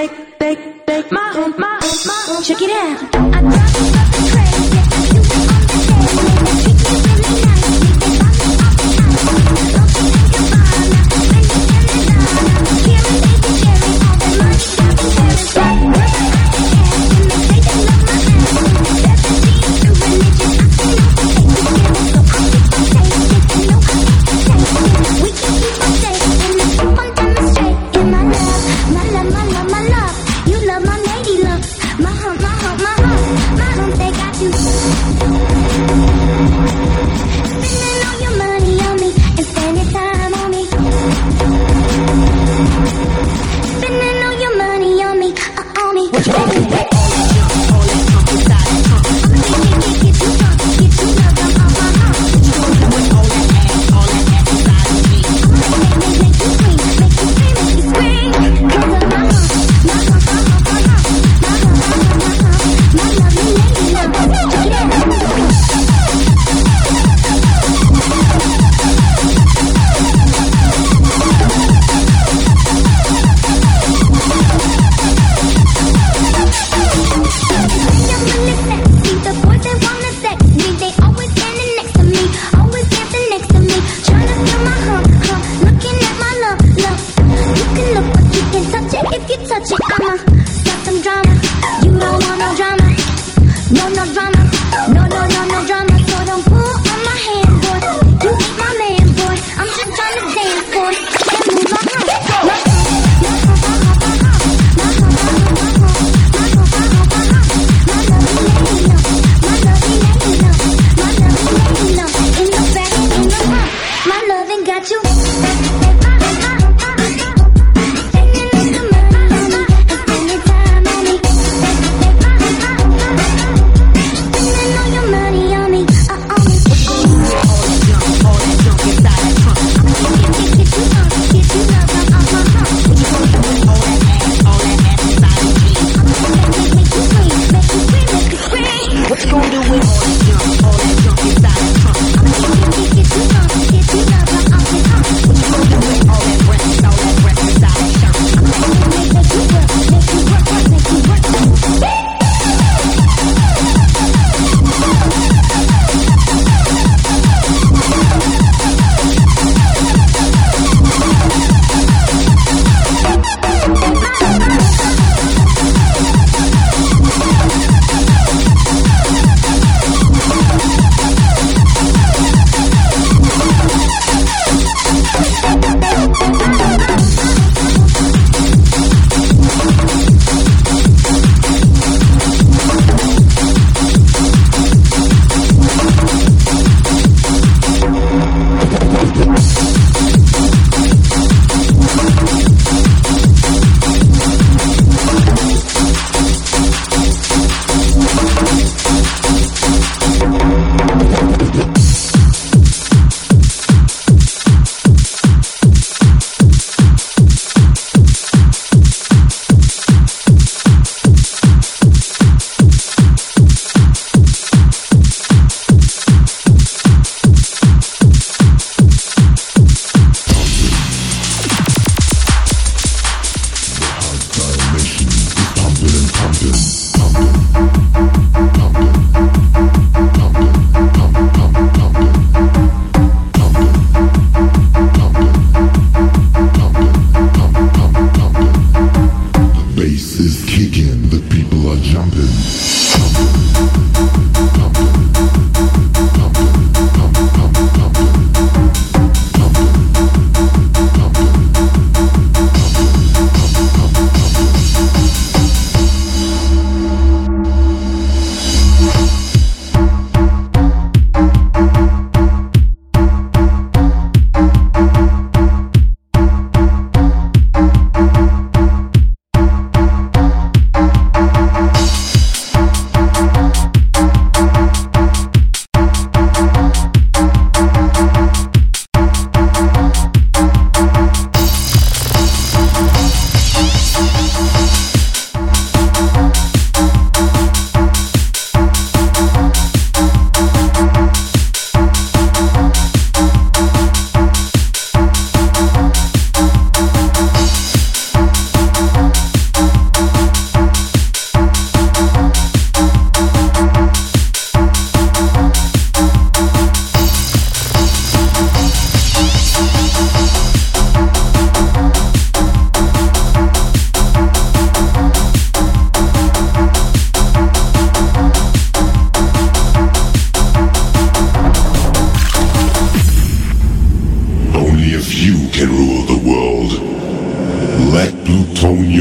Check it out. I drive you fucking crazy. You were on the daily. Treat me really nicely. They buy me off the ice. Dolce and Gabbana, Fendi and Madonna. Hear me, baby, sharing all the money I've been carrying. Like brother, I can ask them if they can love my ass. 17 to religion, I can know the hate to give it. So I keep on saying it, and no, I can't take it. We can keep on saying it, and let's keep on demonstrating my love, my love, my love, my love. You love my lady love. My hump, my hump, my hump, my hump, they got you. Spending all your money on me and spending time on me. Spending all your money on me, on me. What you want? All that junk inside that trunk. Get you drunk, get you love, I'm on my hump. What you gonna do with all that ass inside of me? Make you scream, make you scream, make you scream. 'Cause of my hump, my hump, my hump, my hump. My lovely lady love, check it out. The boys they wanna sex me, they always standing next to me, always dancing next to me, trying to feel my hump, looking at my love. You can look but you can't touch it. If you touch it, I'ma start some drama. You don't want no drama, no drama, no drama. So don't pull on my hand, boy. You ain't my man, boy. I'm just trying to dance, boy, and move my hump, my hump, my hump, my hump, my hump, my hump, my hump, my hump, my hump, my hump, my hump. My lovely lady love, my lovely lady love, my lovely lady love. In the back, in the front, my loving got you. What you gonna do with all that junk inside that trunk? Get you drunk, get you love, I'm on this hump. What you gonna do with all that breath inside that shirt? Make you work, make you work, make you work.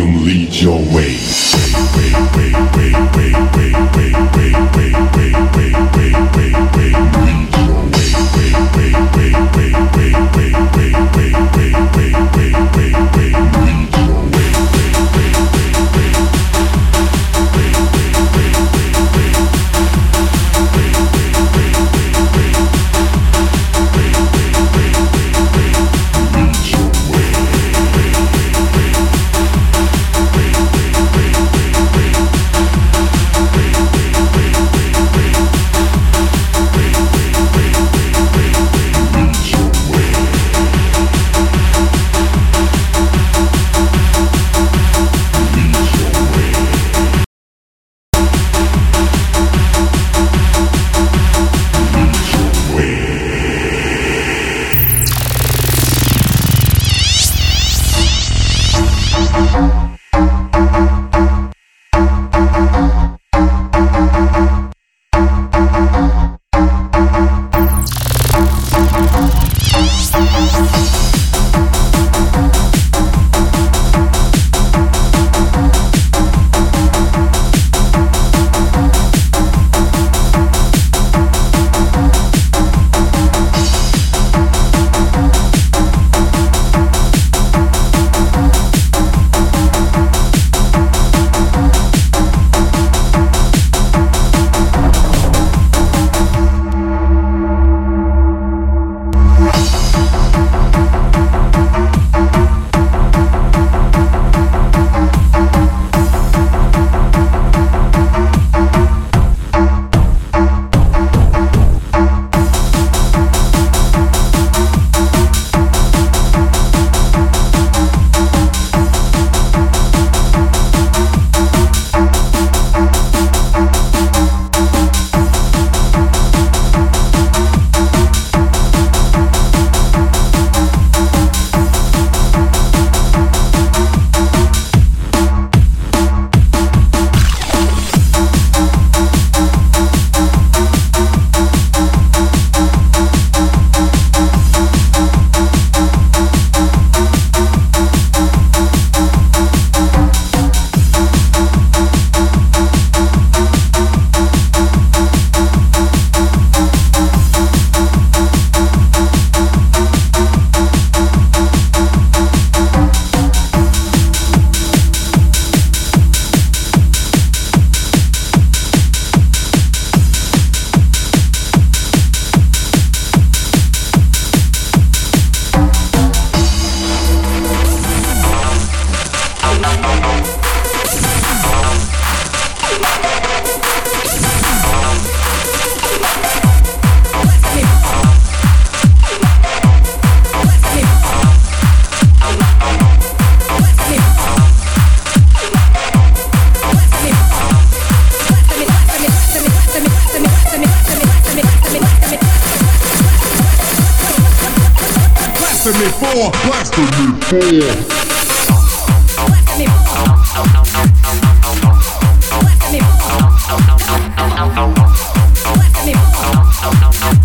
volume lead your way. Blasphemy 4.